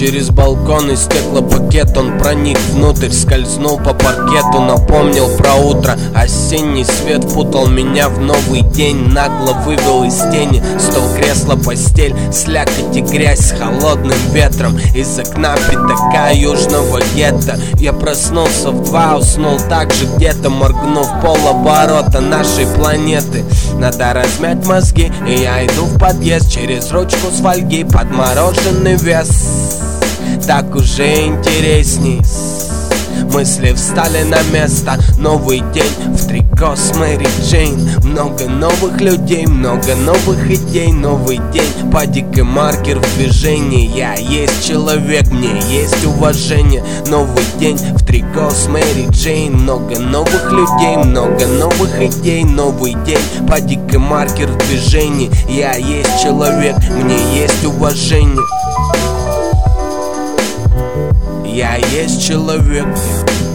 через балкон и стеклопакет. Он проник внутрь, скользнул по паркету, напомнил про утро. Осенний свет впутал меня в новый день, нагло вывел из тени. Стол, кресло, постель, слякоть и грязь с холодным ветром. Из окна пятака южного гетто. Я проснулся в 2, уснул так же где-то, моргнув полоборота нашей планеты. Надо размять мозги, и я иду в подъезд через ручку с фольги, подмороженный вес. Так уже интересней. Мысли встали на место. Новый день в трико с Мэри Джейн. Много новых людей, много новых идей. Новый день, падик и маркер в движении. Я есть человек, мне есть уважение. Новый день в трико с Мэри Джейн. Много новых людей, много новых идей. Новый день, падик и маркер в движении. Я есть человек, мне есть уважение. Я есть человек.